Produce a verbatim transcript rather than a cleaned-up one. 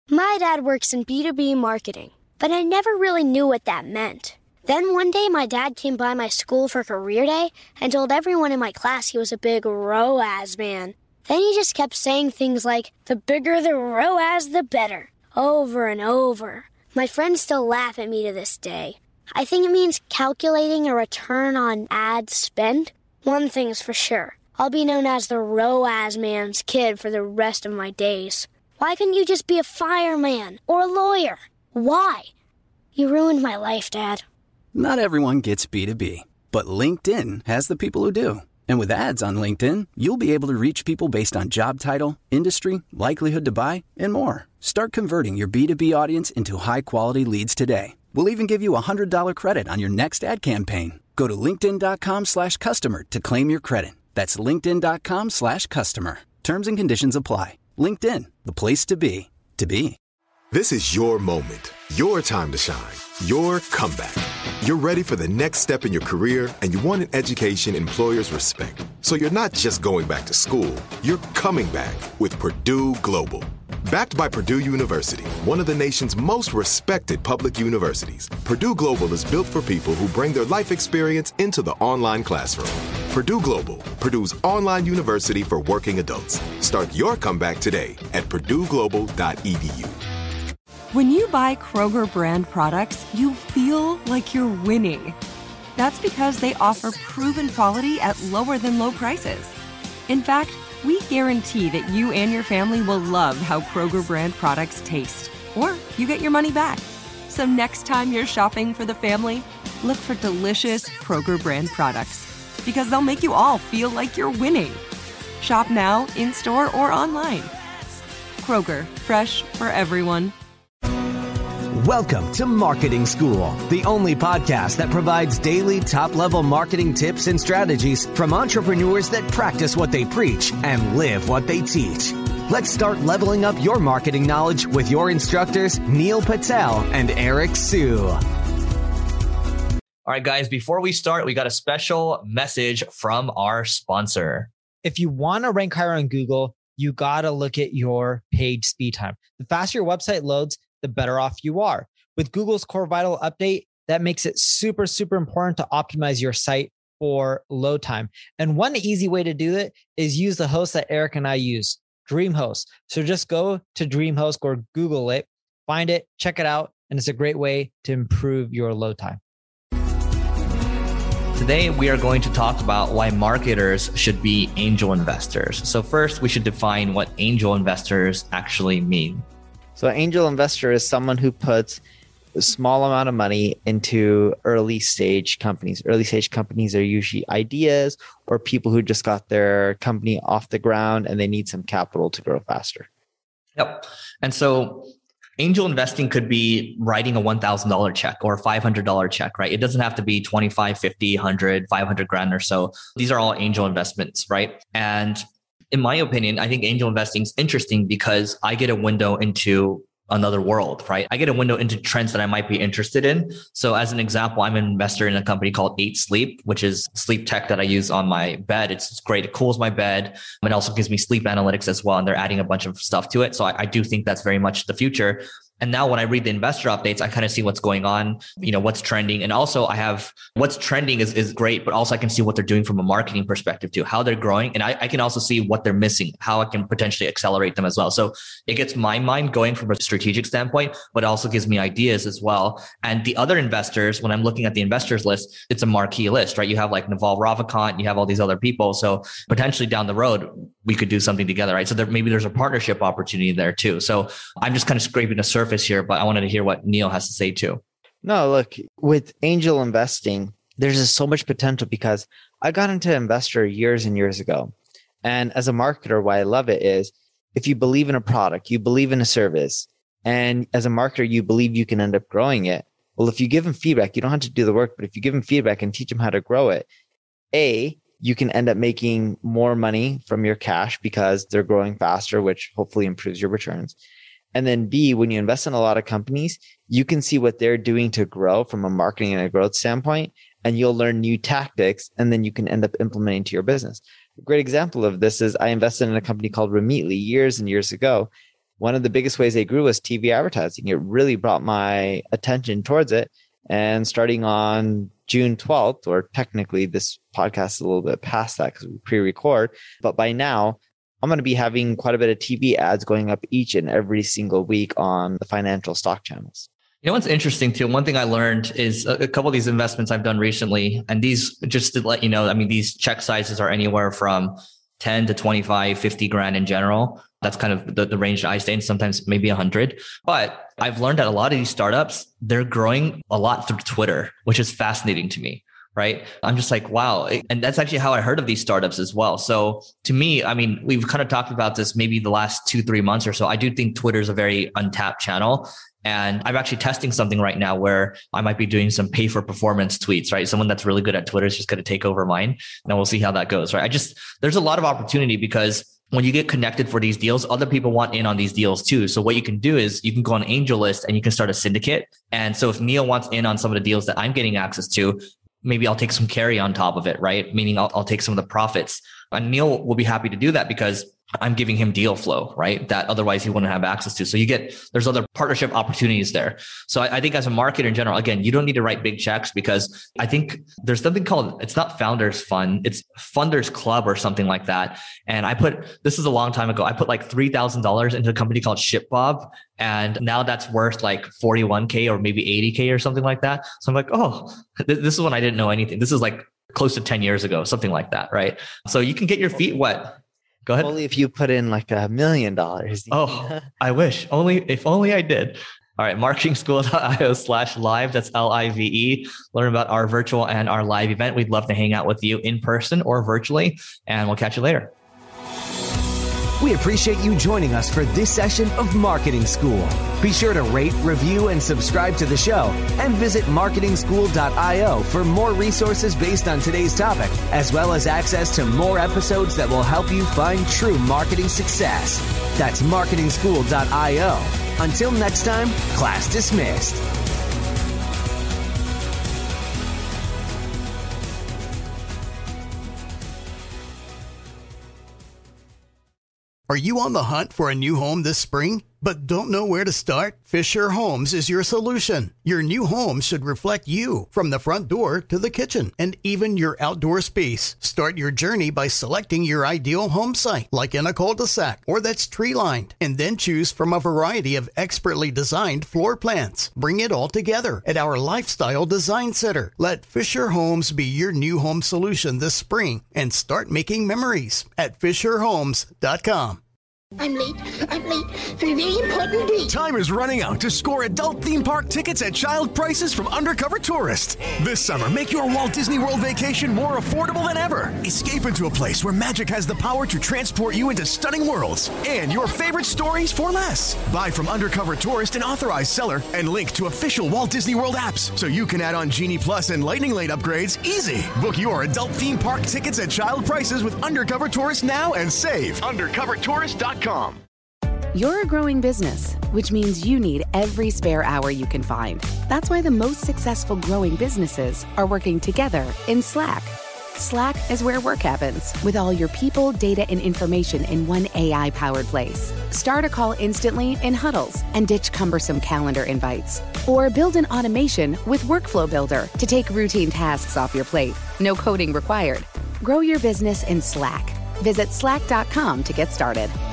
My dad works in B two B marketing, but I never really knew what that meant. Then one day my dad came by my school for career day and told everyone in my class he was a big R O A S man. Then he just kept saying things like, the bigger the R O A S, the better, over and over. My friends still laugh at me to this day. I think it means calculating a return on ad spend. One thing's for sure, I'll be known as the R O A S man's kid for the rest of my days. Why couldn't you just be a fireman or a lawyer? Why? You ruined my life, Dad. Not everyone gets B two B, but LinkedIn has the people who do. And with ads on LinkedIn, you'll be able to reach people based on job title, industry, likelihood to buy, and more. Start converting your B two B audience into high-quality leads today. We'll even give you a one hundred dollars credit on your next ad campaign. Go to linkedin.com slash customer to claim your credit. That's linkedin.com slash customer. Terms and conditions apply. LinkedIn, the place to be, to be. This is your moment, your time to shine, your comeback. You're ready for the next step in your career, and you want an education employers respect. So you're not just going back to school, you're coming back with Purdue Global. Backed by Purdue University, one of the nation's most respected public universities, Purdue Global is built for people who bring their life experience into the online classroom. Purdue Global, Purdue's online university for working adults. Start your comeback today at purdue global dot e d u. When you buy Kroger brand products, you feel like you're winning. That's because they offer proven quality at lower than low prices. In fact, we guarantee that you and your family will love how Kroger brand products taste, or you get your money back. So next time you're shopping for the family, look for delicious Kroger brand products, because they'll make you all feel like you're winning. Shop now, in-store, or online. Kroger, fresh for everyone. Welcome to Marketing School, the only podcast that provides daily top-level marketing tips and strategies from entrepreneurs that practice what they preach and live what they teach. Let's start leveling up your marketing knowledge with your instructors, Neil Patel and Eric Sue. All right, guys, before we start, we got a special message from our sponsor. If you want to rank higher on Google, you got to look at your page speed time. The faster your website loads, the better off you are. With Google's Core Vital update, that makes it super, super important to optimize your site for load time. And one easy way to do it is use the host that Eric and I use, DreamHost. So just go to DreamHost or Google it, find it, check it out, and it's a great way to improve your load time. Today, we are going to talk about why marketers should be angel investors. So first, we should define what angel investors actually mean. So an angel investor is someone who puts a small amount of money into early stage companies. Early stage companies are usually ideas or people who just got their company off the ground and they need some capital to grow faster. Yep. And so angel investing could be writing a one thousand dollars check or a five hundred dollars check, right? It doesn't have to be twenty-five, fifty, one hundred, five hundred grand or so. These are all angel investments, right? And in my opinion, I think angel investing is interesting because I get a window into another world, right? I get a window into trends that I might be interested in. So as an example, I'm an investor in a company called eight sleep, which is sleep tech that I use on my bed. It's, it's great. It cools my bed. It also gives me sleep analytics as well. And they're adding a bunch of stuff to it. So I, I do think that's very much the future. And now when I read the investor updates, I kind of see what's going on, you know, what's trending. And also I have what's trending is, is great, but also I can see what they're doing from a marketing perspective too, how they're growing. And I, I can also see what they're missing, how I can potentially accelerate them as well. So it gets my mind going from a strategic standpoint, but it also gives me ideas as well. And the other investors, when I'm looking at the investors list, it's a marquee list, right? You have like Naval Ravikant, you have all these other people. So potentially down the road, we could do something together, right? So there, maybe there's a partnership opportunity there too. So I'm just kind of scraping the surface here, but I wanted to hear what Neil has to say too. No, look, with angel investing, there's just so much potential because I got into investor years and years ago. And as a marketer, why I love it is if you believe in a product, you believe in a service, and as a marketer, you believe you can end up growing it. Well, if you give them feedback, you don't have to do the work, but if you give them feedback and teach them how to grow it, A, you can end up making more money from your cash because they're growing faster, which hopefully improves your returns. And then B, when you invest in a lot of companies, you can see what they're doing to grow from a marketing and a growth standpoint, and you'll learn new tactics, and then you can end up implementing to your business. A great example of this is I invested in a company called Remeatly years and years ago. one of the biggest ways they grew was T V advertising. It really brought my attention towards it. And starting on June twelfth, or technically this podcast is a little bit past that because we pre-record, but by now I'm going to be having quite a bit of T V ads going up each and every single week on the financial stock channels. You know what's interesting too? One thing I learned is a, a couple of these investments I've done recently, and these, just to let you know, I mean, these check sizes are anywhere from ten to twenty-five, fifty grand in general. That's kind of the, the range that I stay in, sometimes maybe a hundred. But I've learned that a lot of these startups, they're growing a lot through Twitter, which is fascinating to me. Right. I'm just like, wow. And that's actually how I heard of these startups as well. So to me, I mean, we've kind of talked about this maybe the last two, three months or so. I do think Twitter is a very untapped channel. And I'm actually testing something right now where I might be doing some pay for performance tweets, right? Someone that's really good at Twitter is just going to take over mine. And we'll see how that goes, right? I just, there's a lot of opportunity because when you get connected for these deals, other people want in on these deals too. So what you can do is you can go on AngelList and you can start a syndicate. And so if Neil wants in on some of the deals that I'm getting access to, maybe I'll take some carry on top of it, right? Meaning I'll, I'll take some of the profits. And Neil will be happy to do that because I'm giving him deal flow, right? That otherwise he wouldn't have access to. So you get, there's other partnership opportunities there. So I, I think as a marketer in general, again, you don't need to write big checks because I think there's something called, it's not Founders Fund, it's Funders Club or something like that. And I put, this is a long time ago, I put like three thousand dollars into a company called ShipBob. And now that's worth like forty-one K or maybe eighty K or something like that. So I'm like, oh, th- this is when I didn't know anything. This is like close to ten years ago, something like that, right? So you can get your feet wet. Go ahead. Only if you put in like a million dollars. Oh, I wish. Only if only I did. All right, marketingschool.io slash live. That's L I V E. Learn about our virtual and our live event. We'd love to hang out with you in person or virtually, and we'll catch you later. We appreciate you joining us for this session of Marketing School. Be sure to rate, review, and subscribe to the show, and visit marketing school dot io for more resources based on today's topic, as well as access to more episodes that will help you find true marketing success. That's marketing school dot io. Until next time, class dismissed. Are you on the hunt for a new home this spring, but don't know where to start? Fisher Homes is your solution. Your new home should reflect you, from the front door to the kitchen and even your outdoor space. Start your journey by selecting your ideal home site, like in a cul-de-sac or that's tree-lined, and then choose from a variety of expertly designed floor plans. Bring it all together at our Lifestyle Design Center. Let Fisher Homes be your new home solution this spring and start making memories at fisher homes dot com. I'm late. I'm late for a very important date. Time is running out to score adult theme park tickets at child prices from Undercover Tourist. This summer, make your Walt Disney World vacation more affordable than ever. Escape into a place where magic has the power to transport you into stunning worlds and your favorite stories for less. Buy from Undercover Tourist, an authorized seller, and link to official Walt Disney World apps so you can add on Genie Plus and Lightning Lane upgrades easy. Book your adult theme park tickets at child prices with Undercover Tourist now and save. undercover tourist dot com. You're a growing business, which means you need every spare hour you can find. That's why the most successful growing businesses are working together in Slack. Slack is where work happens, with all your people, data, and information in one A I-powered place. Start a call instantly in huddles and ditch cumbersome calendar invites. Or build an automation with Workflow Builder to take routine tasks off your plate. No coding required. Grow your business in Slack. Visit slack dot com to get started.